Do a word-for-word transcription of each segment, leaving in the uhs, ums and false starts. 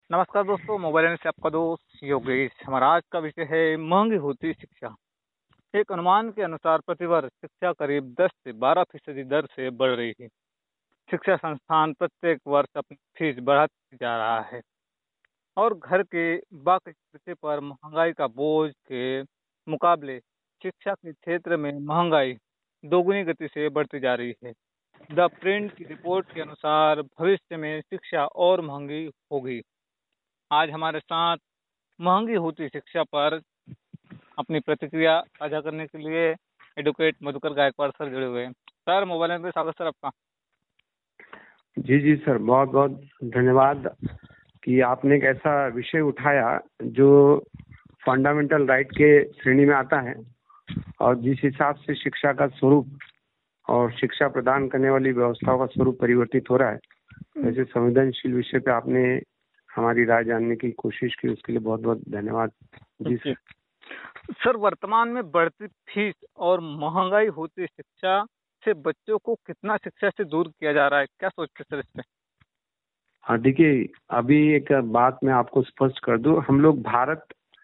नमस्कार दोस्तों, mobile N से आपका दोस्त योगेश। हमारा आज का विषय है महंगी होती शिक्षा। एक अनुमान के अनुसार प्रतिवर्ष शिक्षा करीब दस से बारह फीसदी दर से बढ़ रही है। शिक्षा संस्थान प्रत्येक वर्ष अपनी फीस बढ़ाते जा रहा है और घर के बाकी खर्चे पर महंगाई का बोझ के मुकाबले शिक्षा के क्षेत्र में महंगाई दोगुनी गति से बढ़ती जा रही है। द प्रिंट की रिपोर्ट के अनुसार भविष्य में शिक्षा और महंगी होगी। आज हमारे साथ महंगी होती शिक्षा पर अपनी प्रतिक्रिया साझा करने के लिए एडवोकेट मधुकर गायकवाड़ सर जुड़े हुए हैं। सर, मोबाइल में स्वागत सर आपका। जी जी सर, बहुत बहुत धन्यवाद कि आपने एक ऐसा विषय उठाया जो फंडामेंटल राइट के श्रेणी में आता है और जिस हिसाब से शिक्षा का स्वरूप और शिक्षा प्रदान करने वाली व्यवस्थाओं का स्वरूप परिवर्तित हो रहा है, ऐसे संवेदनशील विषय पे आपने हमारी राय जानने की कोशिश की, उसके लिए बहुत बहुत धन्यवाद। जी सर। सर, वर्तमान में बढ़ती फीस और महंगाई होती शिक्षा से बच्चों को कितना शिक्षा से दूर किया जा रहा है, क्या सोचते सर इस पे? हाँ देखिए, अभी एक बात मैं आपको स्पष्ट कर दूं, हम लोग भारत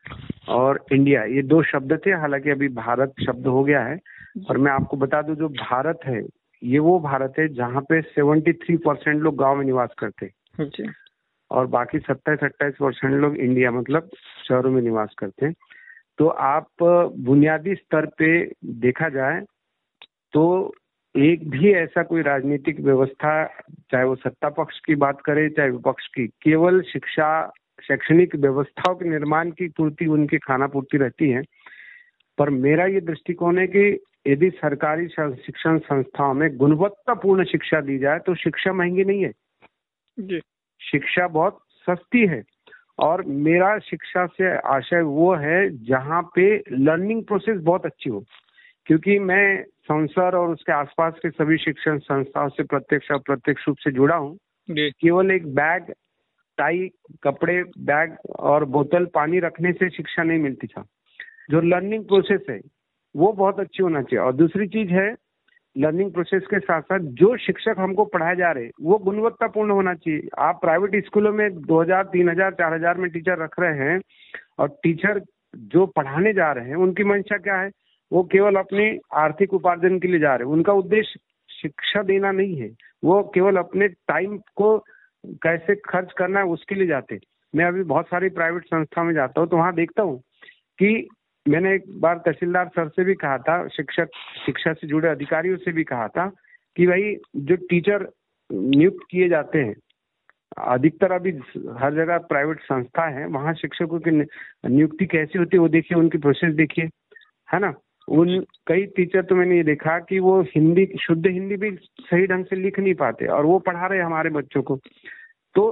और इंडिया ये दो शब्द थे, हालांकि अभी भारत शब्द हो गया है। और मैं आपको बता दूं, जो भारत है ये वो भारत है जहाँ पे तिहत्तर परसेंट लोग गांव में निवास करते हैं और बाकी सत्ताईस अट्ठाईस परसेंट लोग इंडिया मतलब शहरों में निवास करते हैं। तो आप बुनियादी स्तर पे देखा जाए तो एक भी ऐसा कोई राजनीतिक व्यवस्था, चाहे वो सत्ता पक्ष की बात करे चाहे विपक्ष की, केवल शिक्षा शैक्षणिक व्यवस्थाओं के निर्माण की पूर्ति उनकी खाना पूर्ति रहती है। पर मेरा ये दृष्टिकोण है कि यदि सरकारी शिक्षण संस्थाओं में गुणवत्तापूर्ण शिक्षा दी जाए तो शिक्षा महंगी नहीं है जी। शिक्षा बहुत सस्ती है। और मेरा शिक्षा से आशय वो है जहाँ पे लर्निंग प्रोसेस बहुत अच्छी हो, क्योंकि मैं संसद और उसके आसपास के सभी शिक्षण संस्थाओं से प्रत्यक्ष अप्रत्यक्ष रूप से जुड़ा हूँ। केवल एक बैग, टाई, कपड़े, बैग और बोतल पानी रखने से शिक्षा नहीं मिलती था। जो लर्निंग प्रोसेस है वो बहुत अच्छी होना चाहिए। और दूसरी चीज है, लर्निंग प्रोसेस के साथ साथ जो शिक्षक हमको पढ़ाए जा रहे हैं वो गुणवत्तापूर्ण होना चाहिए। आप प्राइवेट स्कूलों में दो हजार, तीन हजार, चार हजार में टीचर रख रहे हैं और टीचर जो पढ़ाने जा रहे हैं उनकी मंशा क्या है? वो केवल अपने आर्थिक उपार्जन के लिए जा रहे हैं। उनका उद्देश्य शिक्षा देना नहीं है, वो केवल अपने टाइम को कैसे खर्च करना है उसके लिए जाते हैं। मैं अभी बहुत सारी प्राइवेट संस्था में जाता हूँ तो वहाँ देखता हूँ कि मैंने एक बार तहसीलदार सर से भी कहा था, शिक्षक शिक्षा से जुड़े अधिकारियों से भी कहा था कि भाई जो टीचर नियुक्त किए जाते हैं, अधिकतर अभी हर जगह प्राइवेट संस्था है, वहाँ शिक्षकों की नियुक्ति कैसी होती है वो देखिए, उनकी प्रोसेस देखिए, है ना। उन कई टीचर तो मैंने ये देखा कि वो हिंदी, शुद्ध हिंदी भी सही ढंग से लिख नहीं पाते और वो पढ़ा रहे हमारे बच्चों को। तो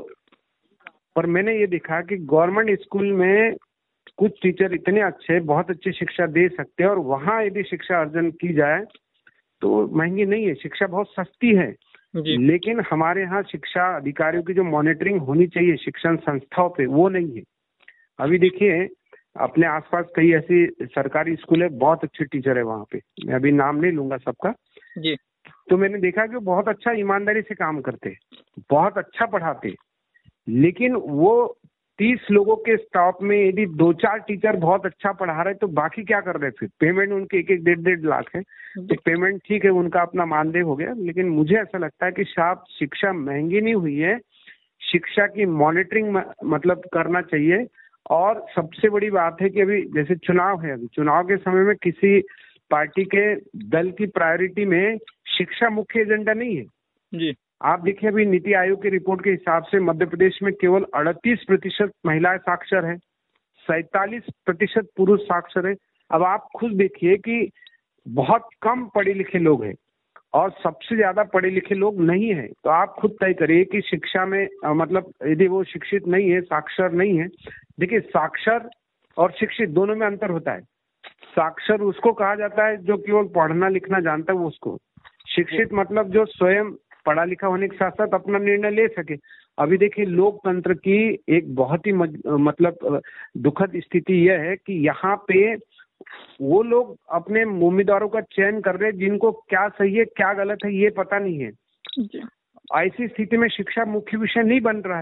पर मैंने ये देखा कि गवर्नमेंट स्कूल में कुछ टीचर इतने अच्छे, बहुत अच्छी शिक्षा दे सकते हैं और वहाँ यदि शिक्षा अर्जन की जाए तो महंगी नहीं है, शिक्षा बहुत सस्ती है। लेकिन हमारे यहाँ शिक्षा अधिकारियों की जो मॉनिटरिंग होनी चाहिए शिक्षण संस्थाओं पे, वो नहीं है। अभी देखिए, अपने आसपास कई ऐसी सरकारी स्कूल है, बहुत अच्छे टीचर है वहाँ पे, मैं अभी नाम नहीं लूंगा सबका जी। तो मैंने देखा कि वो बहुत अच्छा ईमानदारी से काम करते, बहुत अच्छा पढ़ाते। लेकिन वो तीस लोगों के स्टाफ में यदि दो चार टीचर बहुत अच्छा पढ़ा रहे तो बाकी क्या कर रहे? फिर पेमेंट उनके एक एक डेढ़ डेढ़ लाख है, तो पेमेंट ठीक है, उनका अपना मानदेय हो गया। लेकिन मुझे ऐसा लगता है कि शायद शिक्षा महंगी नहीं हुई है, शिक्षा की मॉनिटरिंग मतलब करना चाहिए। और सबसे बड़ी बात है कि अभी जैसे चुनाव है, अभी चुनाव के समय में किसी पार्टी के दल की प्रायोरिटी में शिक्षा मुख्य एजेंडा नहीं है जी। आप देखिए, अभी नीति आयोग की रिपोर्ट के हिसाब से मध्य प्रदेश में केवल अड़तीस प्रतिशत महिलाएं साक्षर है, सैतालीस प्रतिशत पुरुष साक्षर है। अब आप खुद देखिए कि बहुत कम पढ़े लिखे लोग हैं और सबसे ज्यादा पढ़े लिखे लोग नहीं है। तो आप खुद तय करिए कि शिक्षा में मतलब यदि वो शिक्षित नहीं है, साक्षर नहीं है। देखिए, साक्षर और शिक्षित दोनों में अंतर होता है। साक्षर उसको कहा जाता है जो केवल पढ़ना लिखना जानता है, वो उसको। शिक्षित मतलब जो स्वयं पढ़ा लिखा होने के साथ साथ अपना निर्णय ले सके। अभी देखिए, लोकतंत्र की एक बहुत ही मतलब दुखद स्थिति यह है कि यहाँ पे वो लोग अपने उम्मीदवारों का चयन कर रहे हैं जिनको क्या सही है क्या गलत है ये पता नहीं है। ऐसी स्थिति में शिक्षा मुख्य विषय नहीं बन रहा है।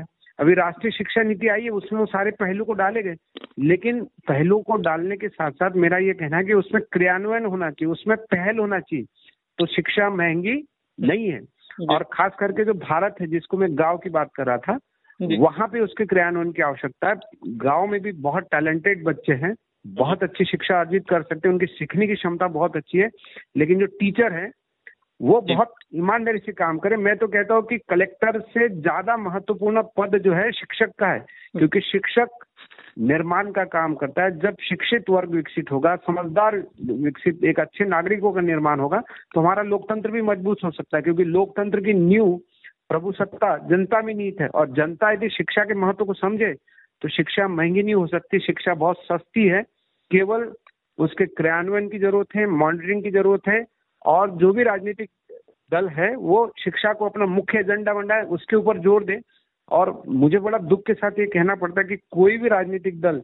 अभी राष्ट्रीय शिक्षा नीति आई है, उसमें वो सारे पहलू को डाले गए, लेकिन पहलू को डालने के साथ साथ मेरा ये कहना है कि उसमें क्रियान्वयन होना चाहिए, उसमें पहल होना चाहिए। तो शिक्षा महंगी नहीं है, और खास करके जो भारत है जिसको मैं गांव की बात कर रहा था, वहां पे उसके क्रियान्वयन की आवश्यकता है। गांव में भी बहुत टैलेंटेड बच्चे हैं, बहुत अच्छी शिक्षा अर्जित कर सकते हैं, उनकी सीखने की क्षमता बहुत अच्छी है, लेकिन जो टीचर है वो बहुत ईमानदारी से काम करे। मैं तो कहता हूँ कि कलेक्टर से ज्यादा महत्वपूर्ण पद जो है शिक्षक का है, क्योंकि शिक्षक निर्माण का काम करता है। जब शिक्षित वर्ग विकसित होगा, समझदार विकसित एक अच्छे नागरिकों का निर्माण होगा, तो हमारा लोकतंत्र भी मजबूत हो सकता है, क्योंकि लोकतंत्र की नींव प्रभुसत्ता जनता में नीत है, और जनता यदि शिक्षा के महत्व को समझे तो शिक्षा महंगी नहीं हो सकती। शिक्षा बहुत सस्ती है, केवल उसके क्रियान्वयन की जरूरत है, मॉनिटरिंग की जरूरत है, और जो भी राजनीतिक दल है वो शिक्षा को अपना मुख्य एजेंडा बनाए, उसके ऊपर जोर दे। और मुझे बड़ा दुख के साथ ये कहना पड़ता है कि कोई भी राजनीतिक दल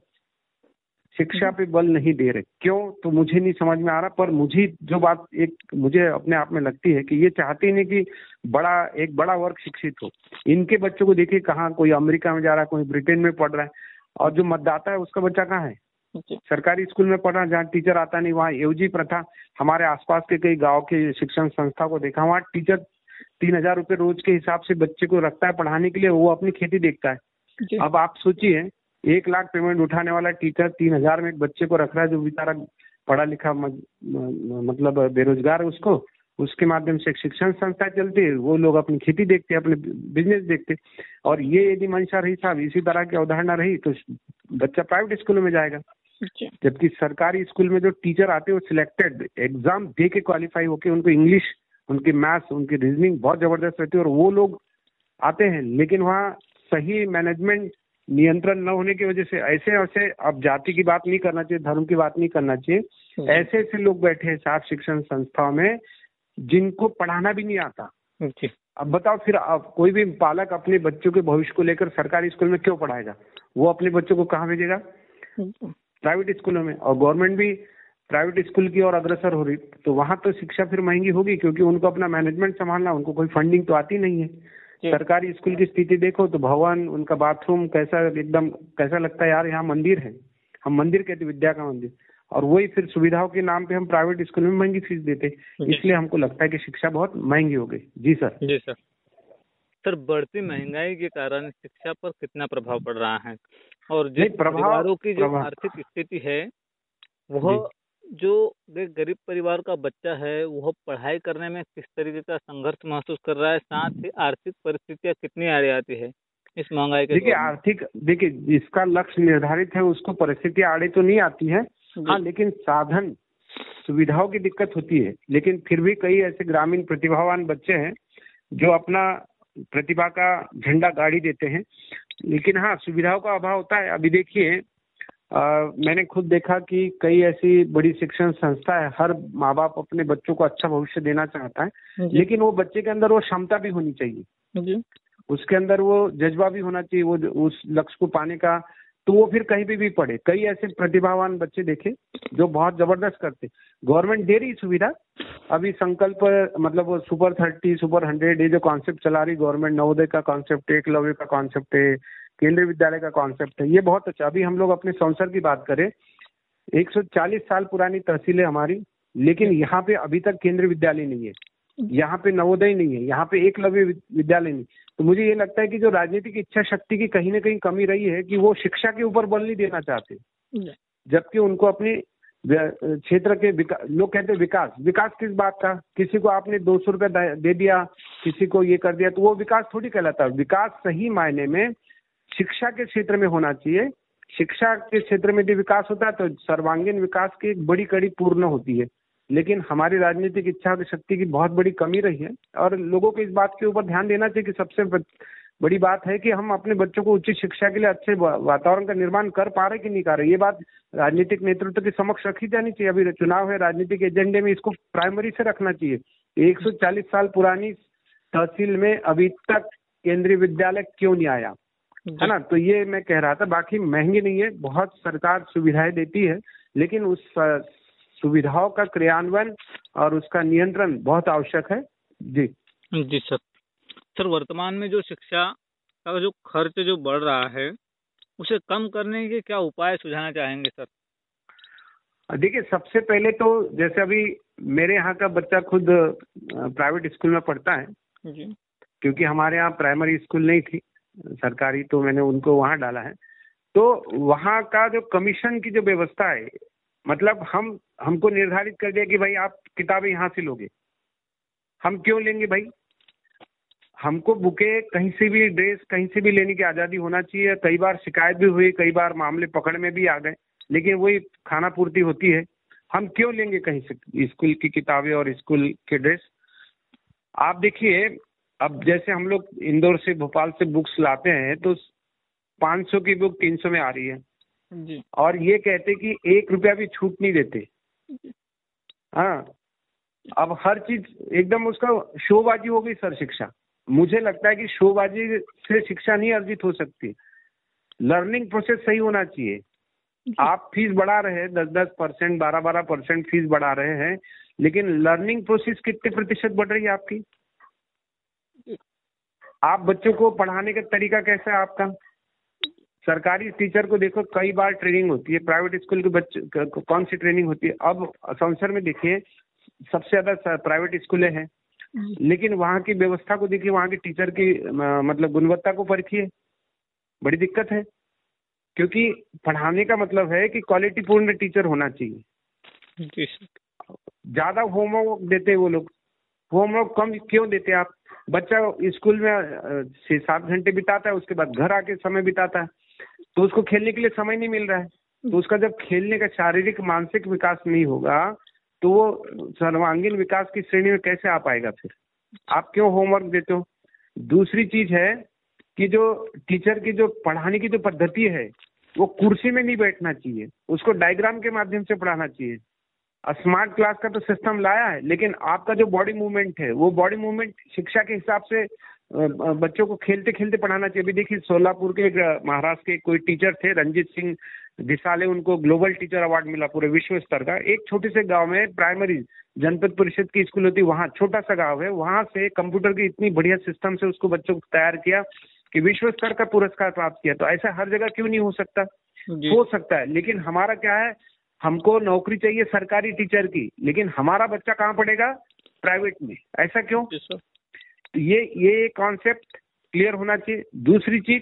शिक्षा पे बल नहीं दे रहे। क्यों, तो मुझे नहीं समझ में आ रहा। पर मुझे जो बात एक मुझे अपने आप में लगती है कि ये चाहते नहीं कि बड़ा एक बड़ा वर्ग शिक्षित हो। इनके बच्चों को देखिए, कहाँ कोई अमेरिका में जा रहा है, कोई ब्रिटेन में पढ़ रहा है, और जो मतदाता है उसका बच्चा कहाँ है, सरकारी स्कूल में पढ़ रहा है, जहाँ टीचर आता नहीं। वहाँ एवजी प्रथा, हमारे आसपास के कई गांव के शिक्षण संस्था को देखा, वहाँ टीचर तीन हजार रुपये रोज के हिसाब से बच्चे को रखता है पढ़ाने के लिए, वो अपनी खेती देखता है। अब आप सोचिए, एक लाख पेमेंट उठाने वाला टीचर तीन हजार में एक बच्चे को रख रहा है, जो बेचारा पढ़ा लिखा मज, मतलब बेरोजगार है, उसको उसके माध्यम से एक शिक्षण संस्था चलती है, वो लोग अपनी खेती देखते हैं, अपने बिजनेस देखते हैं। और ये यदि मंशा रही साहब, इसी तरह की अवधारणा रही, तो बच्चा प्राइवेट स्कूलों में जाएगा। जबकि सरकारी स्कूल में जो टीचर आते हैं वो सिलेक्टेड एग्जाम दे के क्वालिफाई होके, उनको इंग्लिश, उनकी मैथ्स, उनकी रीजनिंग बहुत जबरदस्त रहती है, और वो लोग आते हैं। लेकिन वहाँ सही मैनेजमेंट नियंत्रण न होने की वजह से ऐसे ऐसे, अब जाति की बात नहीं करना चाहिए, धर्म की बात नहीं करना चाहिए, ऐसे ऐसे लोग बैठे हैं सात शिक्षण संस्थाओं में जिनको पढ़ाना भी नहीं आता। अब बताओ फिर, अब कोई भी पालक अपने बच्चों के भविष्य को लेकर सरकारी स्कूल में क्यों पढ़ाएगा? वो अपने बच्चों को कहाँ भेजेगा? प्राइवेट स्कूलों में। और गवर्नमेंट भी प्राइवेट स्कूल की ओर अग्रसर हो रही, तो वहां तो शिक्षा फिर महंगी होगी, क्योंकि उनको अपना मैनेजमेंट संभालना, उनको कोई फंडिंग तो आती नहीं है। सरकारी स्कूल की स्थिति देखो तो भवन, उनका बाथरूम कैसा, एकदम कैसा लगता है यार यहाँ मंदिर है, हम मंदिर कहते, विद्या का मंदिर। और वही फिर सुविधाओं के नाम पे हम प्राइवेट स्कूल में महंगी फीस देते, इसलिए हमको लगता है कि शिक्षा बहुत महंगी हो गई। जी सर। जी सर। सर, बढ़ती महंगाई के कारण शिक्षा पर कितना प्रभाव पड़ रहा है, और जिस परिवारों की जो आर्थिक स्थिति है, वह जो गरीब परिवार का बच्चा है वह पढ़ाई करने में किस तरीके का संघर्ष महसूस कर रहा है, साथ ही आर्थिक परिस्थितियां कितनी आड़ी आती है इस महंगाई के? देखिए आर्थिक, देखिए जिसका लक्ष्य निर्धारित है उसको परिस्थितियां आड़ी तो नहीं आती है, हाँ, लेकिन साधन सुविधाओं की दिक्कत होती है। लेकिन फिर भी कई ऐसे ग्रामीण प्रतिभावान बच्चे हैं जो अपना प्रतिभा का झंडा गाड़ी देते हैं, लेकिन हाँ, सुविधाओं का अभाव होता है। अभी देखिए, आ, मैंने खुद देखा कि कई ऐसी बड़ी शिक्षण संस्था है, हर माँ बाप अपने बच्चों को अच्छा भविष्य देना चाहता है, लेकिन वो बच्चे के अंदर वो क्षमता भी होनी चाहिए, उसके अंदर वो जज्बा भी होना चाहिए, वो उस लक्ष्य को पाने का, तो वो फिर कहीं पे भी पढ़े। कई ऐसे प्रतिभावान बच्चे देखे जो बहुत जबरदस्त करते, गवर्नमेंट दे रही सुविधा। अभी संकल्प, मतलब वो सुपर थर्टी, सुपर हंड्रेड, ये जो कॉन्सेप्ट चला रही गवर्नमेंट, नवोदय का कॉन्सेप्ट है, एकलव्य का कॉन्सेप्ट है, केंद्रीय विद्यालय का कॉन्सेप्ट है, ये बहुत अच्छा। अभी हम लोग अपने संसद की बात करें, एक सौ चालीस साल पुरानी तहसील है हमारी, लेकिन यहाँ पे अभी तक केंद्रीय विद्यालय नहीं है, यहाँ पे नवोदय नहीं है, यहाँ पे एकलव्य विद्यालय नहीं। तो मुझे ये लगता है कि जो राजनीतिक इच्छा शक्ति की कहीं ना कहीं कमी रही है, कि वो शिक्षा के ऊपर बल नहीं देना चाहते, जबकि उनको अपने क्षेत्र के विकास, लोग कहते हैं विकास, विकास किस बात का? किसी को आपने दो सौ रुपया दे दिया, किसी को ये कर दिया, तो वो विकास थोड़ी कहलाता है। विकास सही मायने में शिक्षा के क्षेत्र में होना चाहिए। शिक्षा के क्षेत्र में यदि विकास होता है तो सर्वांगीण विकास की एक बड़ी कड़ी पूर्ण होती है। लेकिन हमारी राजनीतिक इच्छा शक्ति की बहुत बड़ी कमी रही है, और लोगों को इस बात के ऊपर ध्यान देना चाहिए कि सबसे बड़ी बात है कि हम अपने बच्चों को उच्च शिक्षा के लिए अच्छे वातावरण का निर्माण कर पा रहे कि नहीं कर रहे। ये बात राजनीतिक नेतृत्व के समक्ष रखी जानी चाहिए। अभी चुनाव है, राजनीतिक एजेंडे में इसको प्राइमरी से रखना चाहिए। एक सौ चालीस साल पुरानी तहसील में अभी तक केंद्रीय विद्यालय क्यों नहीं आया, है ना? तो ये मैं कह रहा था। बाकी महंगी नहीं है, बहुत सरकार सुविधाएं देती है, लेकिन उस सुविधाओं का क्रियान्वयन और उसका नियंत्रण बहुत आवश्यक है। जी जी सर। सर, वर्तमान में जो शिक्षा शिक्षा का जो खर्च जो बढ़ रहा है उसे कम करने के क्या उपाय सुझाना चाहेंगे सर? देखिए, सबसे पहले तो जैसे अभी मेरे यहाँ का बच्चा खुद प्राइवेट स्कूल में पढ़ता है जी। क्योंकि हमारे यहाँ प्राइमरी स्कूल नहीं थी सरकारी, तो मैंने उनको वहाँ डाला है। तो वहाँ का जो कमीशन की जो व्यवस्था है, मतलब हम हमको निर्धारित कर दिया कि भाई आप किताबें यहाँ से लोगे। हम क्यों लेंगे भाई? हमको बुके कहीं से भी, ड्रेस कहीं से भी लेने की आज़ादी होना चाहिए। कई बार शिकायत भी हुई, कई बार मामले पकड़ में भी आ गए, लेकिन वही खाना पूर्ति होती है। हम क्यों लेंगे कहीं से स्कूल की किताबें और स्कूल के ड्रेस? आप देखिए, अब जैसे हम लोग इंदौर से, भोपाल से बुक्स लाते हैं तो पाँच सौ की बुक तीन सौ में आ रही है जी। और ये कहते कि एक रुपया भी छूट नहीं देते। हाँ, अब हर चीज एकदम उसका शोबाजी हो गई सर शिक्षा। मुझे लगता है कि शोबाजी से शिक्षा नहीं अर्जित हो सकती। लर्निंग प्रोसेस सही होना चाहिए। आप फीस बढ़ा रहे हैं, दस दस परसेंट बारह बारह परसेंट फीस बढ़ा रहे हैं, लेकिन लर्निंग प्रोसेस कितने प्रतिशत बढ़ रही है आपकी? आप बच्चों को पढ़ाने का तरीका कैसा है आपका? सरकारी टीचर को देखो, कई बार ट्रेनिंग होती है, प्राइवेट स्कूल के बच्चे कौन सी ट्रेनिंग होती है? अब संसर में देखिए, सबसे ज्यादा प्राइवेट स्कूलें हैं, लेकिन वहाँ की व्यवस्था को देखिए, वहाँ के टीचर की मतलब गुणवत्ता को परखिए, बड़ी दिक्कत है। क्योंकि पढ़ाने का मतलब है कि क्वालिटी पूर्ण टीचर होना चाहिए। ज्यादा होमवर्क देते वो लोग। होमवर्क कम क्यों देते आप? बच्चा स्कूल में छह सात घंटे बिताता है, उसके बाद घर आके समय बिताता है, तो उसको खेलने के लिए समय नहीं मिल रहा है। तो उसका जब खेलने का शारीरिक मानसिक विकास नहीं होगा तो वो सर्वांगीण विकास की श्रेणी में कैसे आ पाएगा? फिर आप क्यों होमवर्क देते हो? दूसरी चीज है कि जो टीचर की जो पढ़ाने की जो पद्धति है, वो कुर्सी में नहीं बैठना चाहिए, उसको डायग्राम के माध्यम से पढ़ाना चाहिए। स्मार्ट क्लास का तो सिस्टम लाया है, लेकिन आपका जो बॉडी मूवमेंट है, वो बॉडी मूवमेंट शिक्षा के हिसाब से बच्चों को खेलते खेलते पढ़ाना चाहिए। अभी देखिए, सोलापुर के महाराष्ट्र के कोई टीचर थे, रंजीत सिंह दिसाले, उनको ग्लोबल टीचर अवार्ड मिला पूरे विश्व स्तर का। एक छोटे से गांव में प्राइमरी जनपद परिषद की स्कूल होती है, वहाँ छोटा सा गांव है, वहां से कंप्यूटर की इतनी बढ़िया सिस्टम से उसको बच्चों को तैयार किया कि विश्व स्तर का पुरस्कार प्राप्त किया। तो ऐसा हर जगह क्यों नहीं हो सकता? हो सकता है, लेकिन हमारा क्या है, हमको नौकरी चाहिए सरकारी टीचर की, लेकिन हमारा बच्चा कहाँ पढ़ेगा? प्राइवेट में। ऐसा क्यों? तो ये ये कॉन्सेप्ट क्लियर होना चाहिए। दूसरी चीज,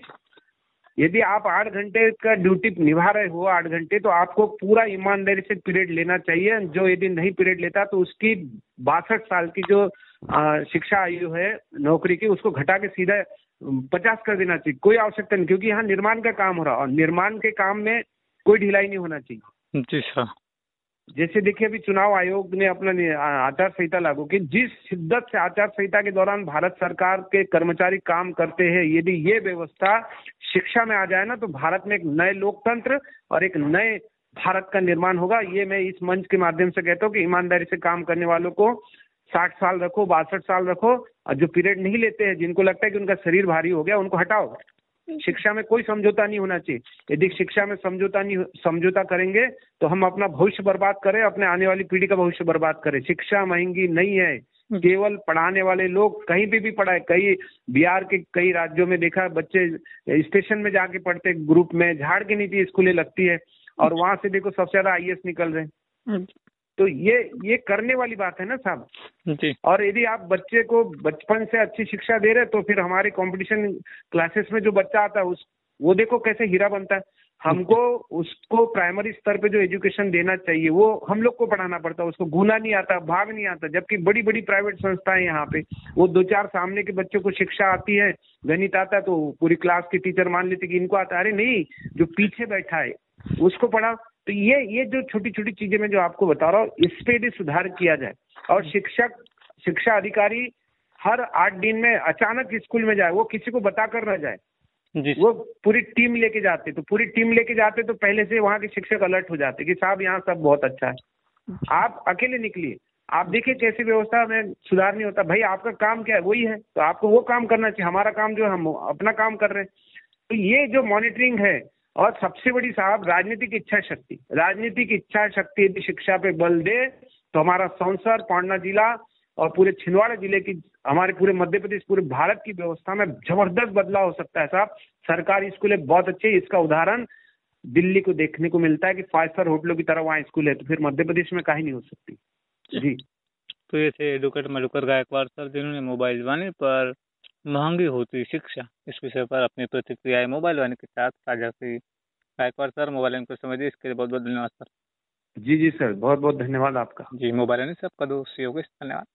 यदि आप आठ घंटे का ड्यूटी निभा रहे हो, आठ घंटे, तो आपको पूरा ईमानदारी से पीरियड लेना चाहिए। जो यदि नहीं पीरियड लेता तो उसकी बासठ साल की जो आ, शिक्षा आयु है नौकरी की, उसको घटा के सीधा पचास कर देना चाहिए। कोई आवश्यकता नहीं, क्योंकि यहाँ निर्माण का काम हो रहा है और निर्माण के काम में कोई ढिलाई नहीं होना चाहिए। जी सर। जैसे देखिए, अभी चुनाव आयोग ने अपना आचार संहिता लागू की। जिस शिद्दत से आचार संहिता के दौरान भारत सरकार के कर्मचारी काम करते हैं, यदि ये व्यवस्था शिक्षा में आ जाए ना, तो भारत में एक नए लोकतंत्र और एक नए भारत का निर्माण होगा। ये मैं इस मंच के माध्यम से कहता हूँ कि ईमानदारी से काम करने वालों को साठ साल रखो, बासठ साल रखो, और जो पीरियड नहीं लेते हैं, जिनको लगता है कि उनका शरीर भारी हो गया, उनको हटाओ। शिक्षा में कोई समझौता नहीं होना चाहिए। यदि शिक्षा में समझौता नहीं समझौता करेंगे तो हम अपना भविष्य बर्बाद करें, अपने आने वाली पीढ़ी का भविष्य बर्बाद करें। शिक्षा महंगी नहीं है, केवल पढ़ाने वाले लोग कहीं भी भी पढ़ाए। कई बिहार के कई राज्यों में देखा, बच्चे स्टेशन में जाके पढ़ते, ग्रुप में झाड़ के नीचे स्कूलें लगती है, और वहां से देखो सबसे ज्यादा आई ए एस निकल रहे हैं। तो ये ये करने वाली बात है ना साहब जी। और यदि आप बच्चे को बचपन से अच्छी शिक्षा दे रहे तो फिर हमारे कंपटीशन क्लासेस में जो बच्चा आता है, उस वो देखो कैसे हीरा बनता है। हमको उसको प्राइमरी स्तर पे जो एजुकेशन देना चाहिए वो हम लोग को पढ़ाना पड़ता है। उसको गुना नहीं आता, भाग नहीं आता। जबकि बड़ी बड़ी प्राइवेट संस्थाएं यहाँ पे, वो दो चार सामने के बच्चों को शिक्षा आती है, गणित आता है, तो पूरी क्लास की टीचर मान लेती कि इनको आता है। अरे नहीं, जो पीछे बैठा है उसको पढ़ा। तो ये ये जो छोटी छोटी चीजें मैं जो आपको बता रहा हूँ, इस पे भी सुधार किया जाए। और शिक्षक शिक्षा अधिकारी हर आठ दिन में अचानक स्कूल में जाए, वो किसी को बता कर न जाए, वो पूरी टीम लेके जाते। तो पूरी टीम लेके जाते तो पहले से वहाँ के शिक्षक अलर्ट हो जाते कि साहब यहाँ सब बहुत अच्छा है। आप अकेले निकलिए, आप देखिए कैसी व्यवस्था में सुधार नहीं होता। भाई आपका काम क्या है? वही है, तो आपको वो काम करना चाहिए। हमारा काम जो है, हम अपना काम कर रहे हैं। तो ये जो मॉनिटरिंग है, और सबसे बड़ी साहब राजनीतिक इच्छा शक्ति। राजनीतिक इच्छा शक्ति यदि शिक्षा पे बल दे तो हमारा संसर, पांडा जिला और पूरे छिंदवाड़ा जिले की, हमारे पूरे मध्य प्रदेश, पूरे भारत की व्यवस्था में जबरदस्त बदलाव हो सकता है साहब। सरकारी स्कूलें बहुत अच्छी है। इसका उदाहरण दिल्ली को देखने को मिलता है कि फाइव स्टार होटलों की तरह वहाँ स्कूल है, तो फिर मध्य प्रदेश में काहे नहीं हो सकती। जी, तो ये थे एडवोकेट मधुकर गायकवाड़ सर, जिन्होंने मोबाइल वाणी पर महंगी होती शिक्षा इस विषय पर अपनी प्रतिक्रियाएं मोबाइल वाणी के साथ साझा की। गायकवाड़ सर, मोबाइल वाणी को समझिए, इसके लिए बहुत बहुत धन्यवाद सर। जी जी सर, बहुत बहुत धन्यवाद आपका। जी, मोबाइल वाणी से आपका दोस्त योगेश, धन्यवाद।